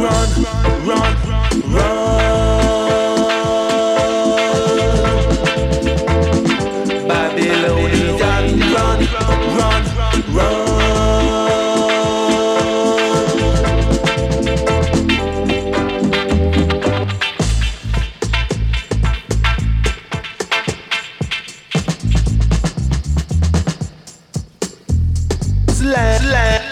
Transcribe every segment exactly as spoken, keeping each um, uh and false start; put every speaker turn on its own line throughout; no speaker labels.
run, run, run. Babylonian, run, run, run. Slam, slam.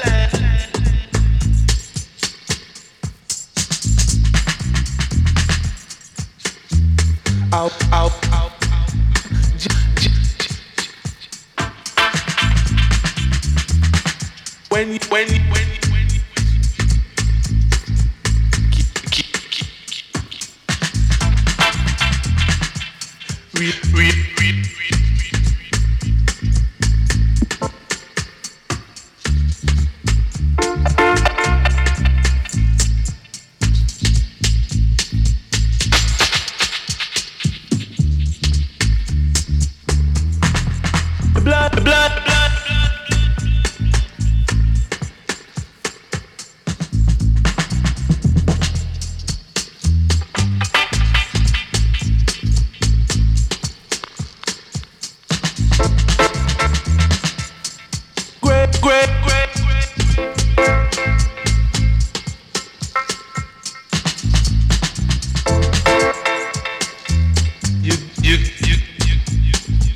Out, out, out. J- j- j- when you, when you, when you, when you, keep, keep, keep, keep, read, read, read, read, read, blood, blood, blood. Great, great, great, great. You, you, you, you, you, you.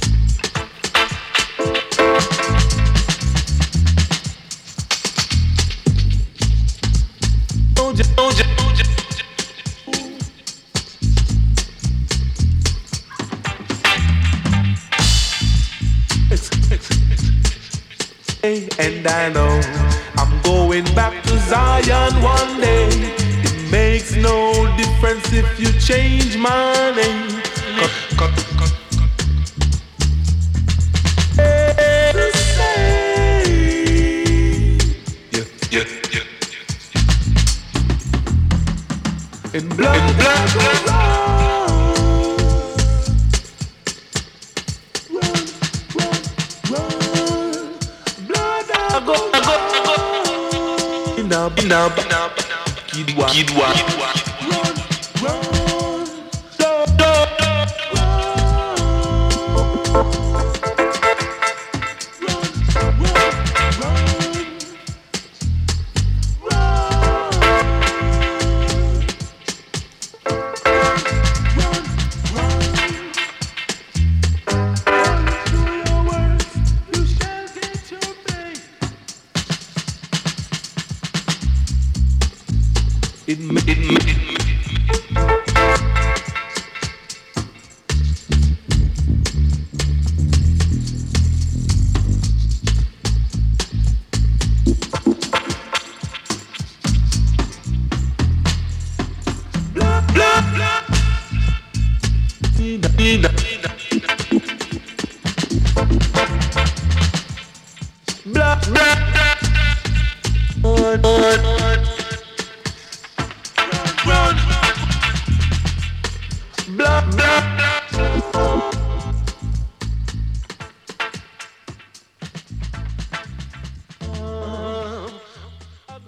Don't you, don't you, don't you. Hey, and I know I'm going back to Zion one day. It makes no difference if you change my name. Cut, cut, cut, cut. Hey, yeah, yeah, yeah, yeah. In blood, in blood, blood. Run, run, run. Blood, I go, I go, I go. Now, now, now, Kidwa, Kidwa, Kidwa. Run, run, do, do, do, run, run, run, run. It, it, it, it, blah, blah, blah. Nina, Nina, Nina. Blah, blah, blah. On, on, on. Run, blah, blah.